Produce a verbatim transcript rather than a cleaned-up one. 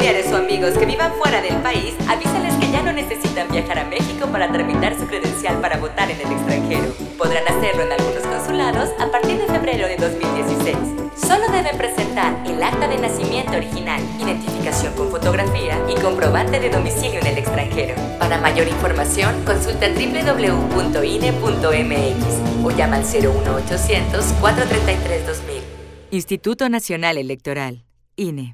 familiares o amigos que vivan fuera del país, avísales que ya no necesitan viajar a México para tramitar su credencial para votar en el extranjero. Podrán hacerlo en algunos consulados a partir de febrero de dos mil dieciséis. Solo deben presentar el acta de nacimiento original, identificación con fotografía y comprobante de domicilio en el extranjero. Para mayor información, consulta doble u doble u doble u punto i n e punto m x o llama al cero uno ochocientos, cuatrocientos treinta y tres, dos mil. Instituto Nacional Electoral, I N E.